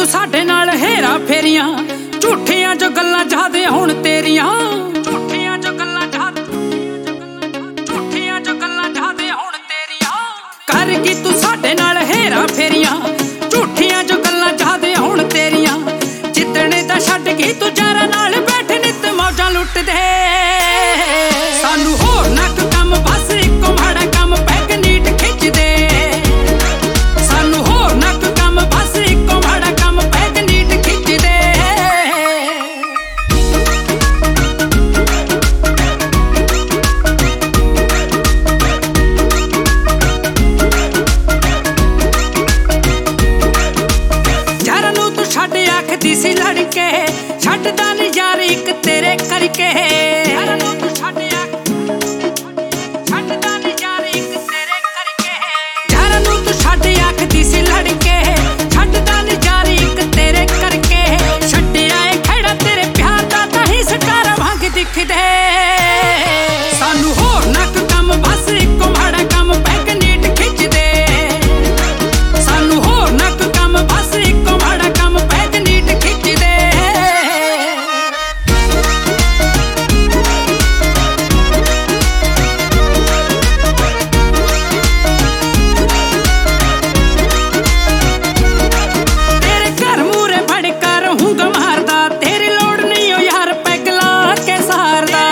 ਸਾਡੇ ਨਾਲ ਹੇਰਾ ਫੇਰੀਆਂ, ਝੂਠੀਆਂ ਜੋ ਗੱਲਾਂ ਜਾਦੇ ਹੁਣ ਤੇਰੀਆਂ, ਝੂਠੀਆਂ ਜੋ ਗੱਲਾਂ ਜਾਦੇ ਹੁਣ ਤੇਰੀਆਂ। ਕਰ ਕੀ ਤੂੰ ਸਾਡੇ ਨਾਲ ਹੇਰਾ ਫੇਰੀਆਂ, ਝੂਠੀਆਂ ਜੋ ਗੱਲਾਂ ਜਾਦੇ ਹੁਣ ਤੇਰੀਆਂ। ਜਿੱਦਣੇ ਦਾ ਛੱਡ ਗਈ ਤੂੰ ਯਾਰਾਂ ਨਾਲ ਬੈਠ ਨਿੱਤ ਮੌਜਾਂ ਲੁੱਟਦੇ। ਸਾਨੂੰ ਹੋਰ ਨਾ ਕੰਮ ਬਸ ਇੱਕੋ ਮਾੜਾ ਕੰਮ ਪੈਗ ਨੀਟ ਖਿੱਚਦੇ। ਸਾਨੂੰ ਹੋਰ ਨਾ ਕੰਮ ਬਸ ਇੱਕੋ ਮਾੜਾ ਕੰਮ ਪੈਗ ਨੀਟ ਖਿੱਚਦੇ। ਯਾਰਾਂ ਨੂੰ ਤੂੰ ਛੱਡ ਆਖਦੀ ਸੀ ਲੜਕੇ, ਛੱਡਦਾ ਨੀ ਯਾਰ ਇੱਕ ਤੇਰੇ ਕਰਕੇ। ਯਾਰਾਂ ਨੂੰ ਤੂੰ ਛੱਡ ਛੱਡਦਾ ਨੀ ਯਾਰ ਇੱਕ ਤੇਰੇ ਕਰਕੇ। ਯਾਰਾਂ ਨੂੰ ਤੂੰ ਛੱਡ ਆਖਦੀ ਸੀ ਲੜਕੇ, ਛੱਡਦਾ ਨੀ ਯਾਰ ਇੱਕ ਤੇਰੇ ਕਰਕੇ। ਛੱਡਿਆ ਏ ਖੜਾ ਤੇਰੇ ਪਿਆਰ ਦਾ ਤਾਂ ਹੀ ਸਟਾਰਾਂ ਵਾਂਗ ਦਿਖਦੇ। ਸਾਨੂੰ ਹੋਰ ਨਾ ਕੰਮ ਬਸ ਇੱਕੋ ਮਾੜਾ ਕੰਮ ਪੈਗ ਨੀਟ ਖਿੱਚਦੇ। ਸਾਨੂੰ ਹੋਰ ਨਾ ਕੰਮ ਬਸ ਇੱਕੋ ਮਾੜਾ ਕੰਮ ਪੈਗ ਨੀਟ ਖਿੱਚਦੇ। ਤੇਰੇ ਘਰ ਮੂਰੇ ਫੜ ਕਰ ਹੂੰਗਾ ਮਾਰਦਾ, ਤੇਰੀ ਲੋੜ ਨਹੀਂ ਓ ਯਾਰ ਪੈਗ ਲਾ ਕੇ ਸਹਾਰਦਾ।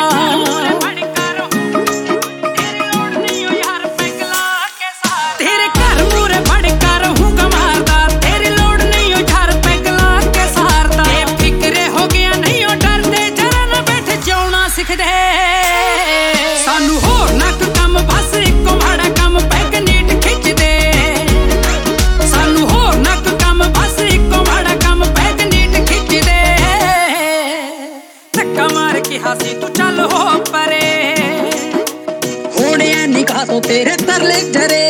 ਤੇਰੇ ਘਰ ਮੂਰੇ ਫੜ ਕਰ ਹੂੰਗਾ ਮਾਰਦਾ, ਤੇਰੀ ਲੋੜ ਨਹੀਂ ਓ ਯਾਰ ਪੈਗ ਲਾ ਕੇ ਸਹਾਰਦਾ। ਫਿਕਰੇ ਹੋ ਗਿਆ ਨਹੀਂ ਓ ਡਰਦੇ, ਜਰਾ ਨਾ ਬੈਠ ਜਿਉਣਾ ਸਿੱਖਦੇ। ਸਾਨੂੰ ਹੋਰ ਨਾ ਕੰਮ ਬਸ ਇੱਕੋ ਮਾੜਾ ਕੰਮ ਪੈਗ ਨੀਟ ਖਿੱਚਦੇ। ਸਾਨੂੰ ਹੋਰ ਨਾ ਕੰਮ ਬਸ ਇੱਕੋ ਮਾੜਾ ਕੰਮ ਪੈਗ ਨੀਟ ਖਿੱਚਦੇ। ਧੱਕਾ ਮਾਰ ਕਿਹਾ ਸੀ ਤੂੰ ਚੱਲ ਹੋ ਪਰੇ, ਹੋਣੇ ਨਿਗਾਹ ਤੋਂ ਤੇਰੇ ਤਰਲੇ ਜਰੇ।